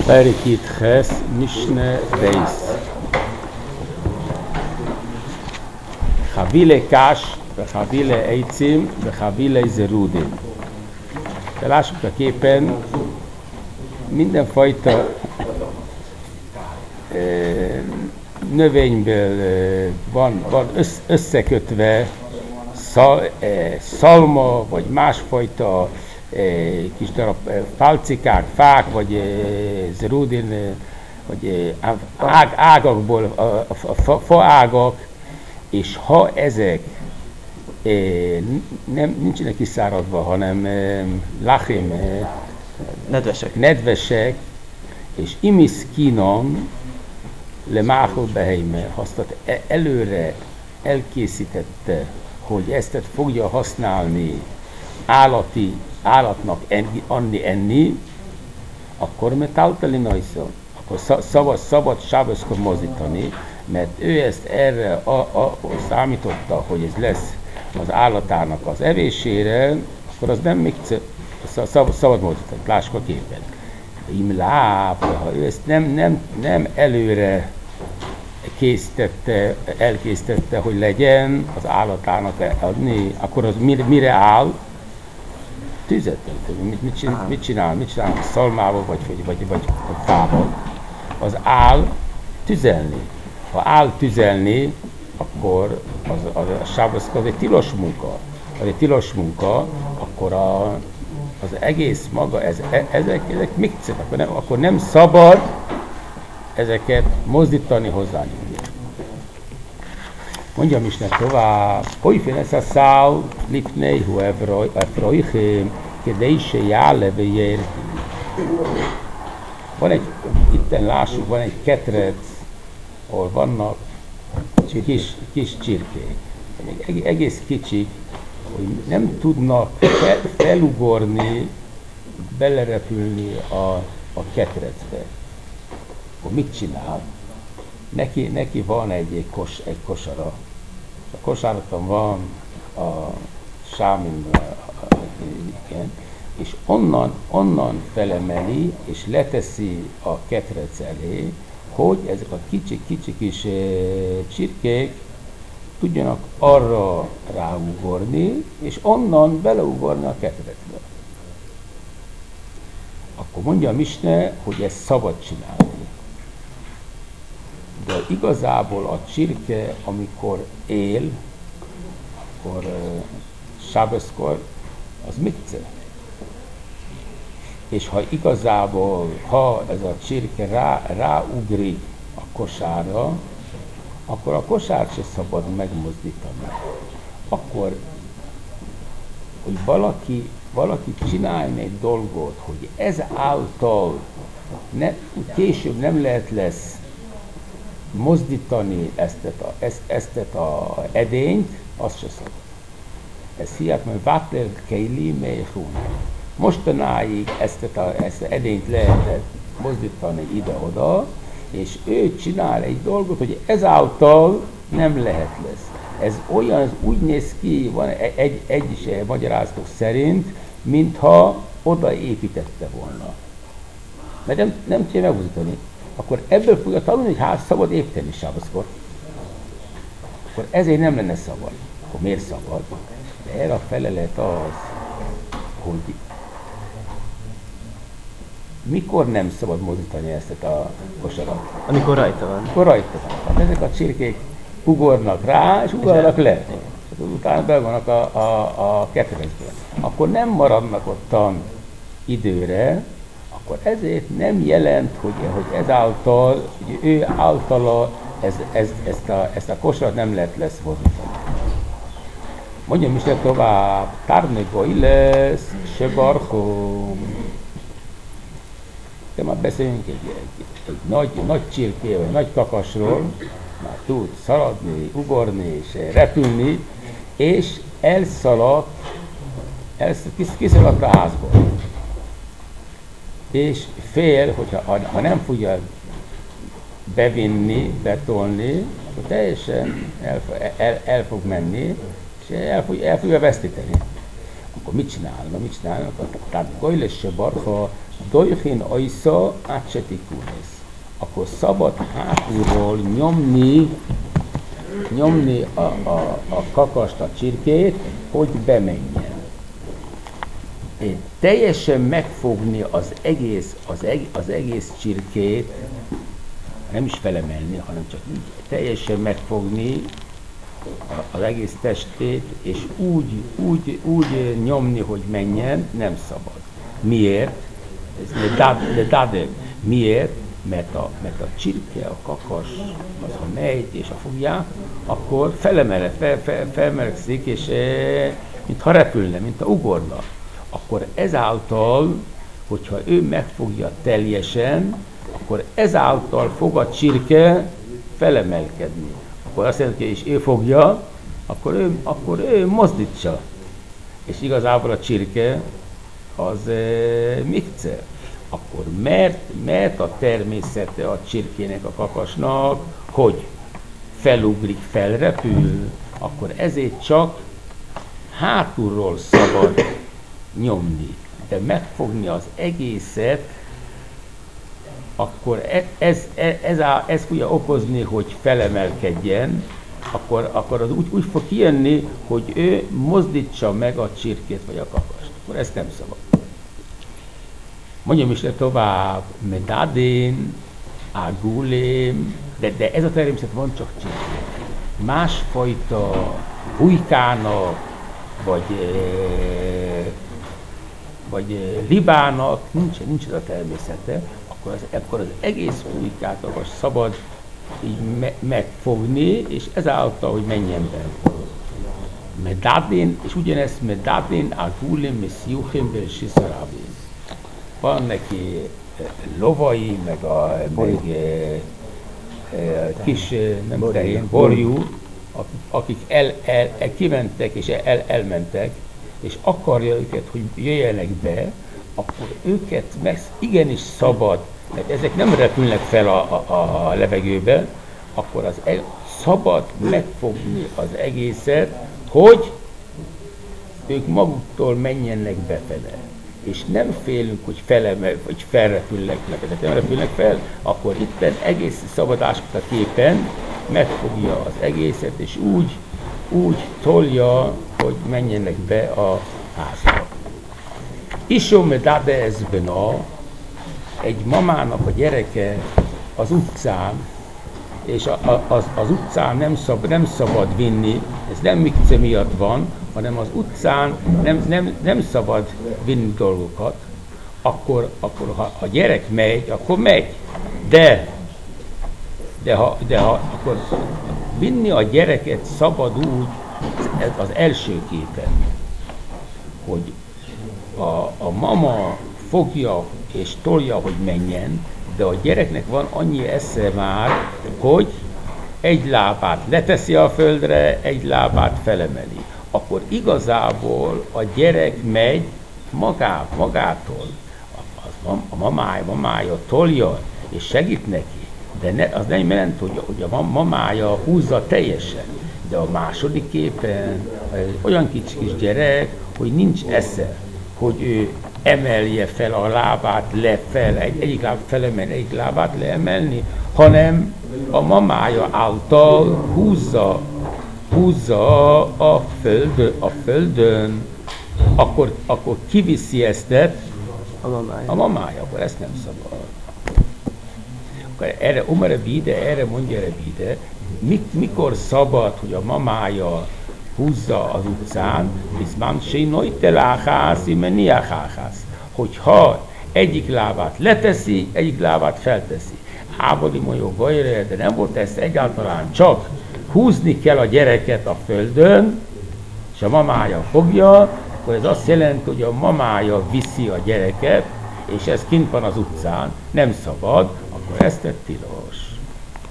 Perikit Ches Mishne Beis. Chavile Kás, Chavile Eicim, Chavile Zerudin. De lássuk a képen, mindenfajta növényből van összekötve szalma, vagy másfajta kis darab pálcikák, fák, vagy zerudin, vagy ágakból, a faágak, és ha ezek nincsenek kiszáradva, hanem lachim, nedvesek, és imiszkinon lemáhol beheime, azt előre elkészítette, hogy ezt fogja használni állatnak enni, akkor metáltali najszon, akkor szabad sábeszkor mozdítani, mert ő ezt erre számította, hogy ez lesz az állatának az evésére, akkor az nem még szabad mozdítani, lássuk a képen. Ha ő ezt nem előre elkészítette, hogy legyen az állatának adni, akkor az mire áll? Tüzet. Mit csinál a szalmával, vagy fával? Az áll tüzelni. Ha áll tüzelni, akkor a sábeszka az egy tilos munka. Az egy tilos munka, akkor az egész maga, ezek mikcek, akkor nem szabad ezeket mozdítani hozzá. Mondja Misne tovább, hogy ez a szál lipnei hu efroichim, kedei se jále vejér. Itten lássuk, van egy ketrec, ahol vannak kis csirkék, még egész kicsik, hogy nem tudnak felugorni, belerepülni a ketrecbe. Akkor mit csinál? Neki van egy kosara. A kosárban van a sámin, és onnan felemeli, és leteszi a ketrec elé, hogy ezek a kicsi kis csirkék tudjanak arra ráugorni, és onnan beleugorni a ketrecbe. Akkor mondja a Misne, hogy ezt szabad csinálni. De igazából a csirke, amikor él, akkor sábeszkor, az mitce. És ha ez a csirke ráugrik a kosárra, akkor a kosárt se szabad megmozdítani. Akkor, hogy valaki csináljon egy dolgot, hogy ezáltal később nem lehet lesz mozdítani ezt a edényt, azt se szabad. Ez hiát, mert vátel keili meichun. Mostanáig ezt az edényt lehetett mozdítani ide-oda, és ő csinál egy dolgot, hogy ezáltal nem lehet lesz. Ez úgy néz ki, van egyes magyarázatok szerint, mintha oda építette volna. Mert nem tudja megmozdítani. Akkor ebből fogja tanulni, hogy hát szabad építeni sábeszkor. Akkor ezért nem lenne szabad. Akkor miért szabad? De erre a felelet az, hogy mikor nem szabad mozdítani ezt a kosarat? Amikor rajta van. Akkor rajta van. Hát ezek a csirkék ugornak rá, és ugornak le. Utána be vannak a ketrecben. Akkor nem maradnak ottan időre, akkor ezért nem jelent, hogy ezáltal, hogy ő általa ezt a kosarat nem lehet lesz mozdítani. Mondja Misne tovább, Tárnegoi lesz, se barchom. De már beszélünk egy nagy csirkével, egy nagy kakasról, már tud szaladni, ugorni és repülni, és kiszaladt a házból. És fél, hogyha nem fogja bevinni, betolni, akkor teljesen el fog menni, és el fogja vesztíteni. Akkor mit csinálnak? Tehát Gojlesse Barha, Doichin ajsza átsetikunész. Akkor szabad hátulról nyomni a kakast, a csirkét, hogy bemenjen. Teljesen megfogni az egész csirkét, nem is felemelni, hanem csak így teljesen megfogni az egész testét, és úgy nyomni, hogy menjen, nem szabad. Miért? Miért? Mert a csirke, a kakas, az ha megy és ha fogják, akkor felmelegszik, és mintha repülne, mintha ugorna. Akkor ezáltal, hogyha ő megfogja teljesen, akkor ezáltal fog a csirke felemelkedni. Akkor azt jelenti, és ő fogja, akkor ő mozdítsa. És igazából a csirke az mikce. Akkor mert a természete a csirkének, a kakasnak, hogy felugrik, felrepül, akkor ezért csak hátulról szabad nyomni. De megfogni az egészet, akkor ez fogja okozni, hogy felemelkedjen, akkor az úgy fog kijönni, hogy ő mozdítsa meg a csirkét vagy a kakast. Akkor ezt nem szabad. Mondjam is le tovább, medadén, agulém, de ez a természet van csak csirkén. Másfajta hujkának, vagy libának nincs ez a természete, akkor az egész hujkát szabad így megfogni, és ezáltal, hogy menjen be. Medadén, és ugyanezt medadén, agulém, messziuchém, belsiszarabén. Van neki lovai, meg kis, nem tehén, borjú, akik kimentek és elmentek, és akarja őket, hogy jöjjenek be, akkor őket igenis szabad, mert ezek nem repülnek fel a levegőbe, akkor szabad megfogni az egészet, hogy ők maguktól menjenek befele. És nem félünk, hogy felrepülnek, mert ezek nem repülnek fel, akkor itten egész szabadásra képen megfogja az egészet, és úgy tolja, hogy menjenek be a házba. Isó medade ez bena, egy mamának a gyereke az utcán, és az utcán nem szabad vinni, ez nem mikce miatt van, hanem az utcán nem szabad vinni dolgokat, akkor ha a gyerek megy, akkor megy. De ha akkor vinni a gyereket szabad úgy, ez az első képen, hogy a mama fogja és tolja, hogy menjen, de a gyereknek van annyi esze már, hogy egy lábát leteszi a földre, egy lábát felemeli. Akkor igazából a gyerek megy magától. A mamája tolja és segít neki, de az nem jelent, hogy a mamája húzza teljesen. De a második képen olyan kis gyerek, hogy nincs esze, hogy ő emelje fel a lábát lefel, egyik láb felemelni, egyik lábát leemelni, hanem a mamája által húzza a földön, akkor kiviszi ezt a mamája, akkor ezt nem szabad. Akkor erre mondja Rebide, mikor szabad, hogy a mamája húzza az utcán, bizmán sénoj teláhász, imeniáhász, hogyha egyik lábát leteszi, egyik lábát felteszi. Ábodi mondjuk gajre, de nem volt ez egyáltalán, csak húzni kell a gyereket a földön, és a mamája fogja, akkor ez azt jelenti, hogy a mamája viszi a gyereket, és ez kint van az utcán, nem szabad, akkor ezt tilos.